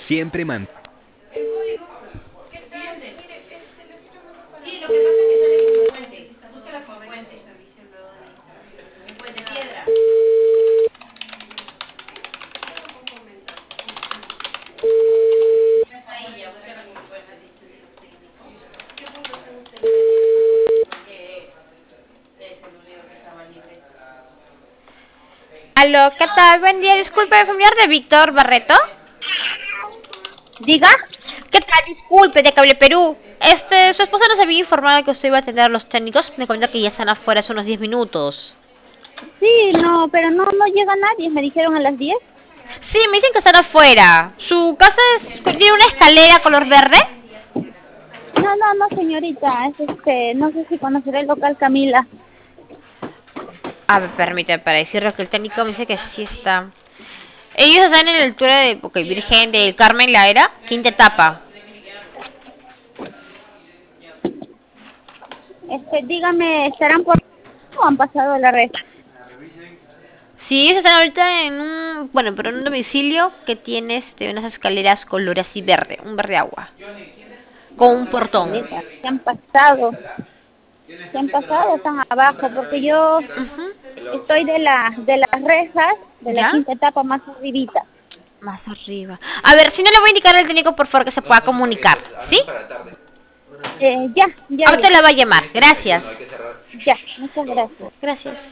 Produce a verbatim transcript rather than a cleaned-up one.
Siempre man... El código, ¿qué tal? Mire, este, lo quiero mejor. Sí, lo que pasa es que sale como puente. Búscala como puente. En Puente Piedra. Ya está ahí, ya, búscala como puente. ¿Qué punto están ustedes? Porque es el único que estaba libre. Aló, ¿qué tal? Buen día, disculpe, ¿el familiar de Víctor Barreto? Diga. ¿Qué tal? Disculpe, de Cable Perú. Este, su esposa nos había informado que usted iba a atender a los técnicos. Me comenta que ya están afuera hace unos diez minutos. Sí, no, pero no, no llega nadie, me dijeron a las diez. Sí, me dicen que están afuera. ¿Su casa es, tiene una escalera color verde? No, no, no, señorita, es este, no sé si conocerá el local Camila. A ver, permítame, para decirle que el técnico me dice que sí está. Ellos están en la altura de okay, Virgen del Carmen La Era, quinta etapa. Este, dígame, ¿estarán por o han pasado la red? Sí, ellos están ahorita en un, bueno, pero en un domicilio que tiene este, unas escaleras color así verde, un verde agua, con un portón. Escaleras, ¿qué han pasado? ¿Qué han pasado? Están abajo, porque yo Ujú. estoy de la, de las rejas, de la ¿Ya? quinta etapa más arribita. Más arriba. A ver, si no le voy a indicar al técnico, por favor, que se pueda comunicar, ¿sí? Eh, ya, ya, Ahorita ya, la va a llamar. Gracias. ya, muchas gracias. Gracias.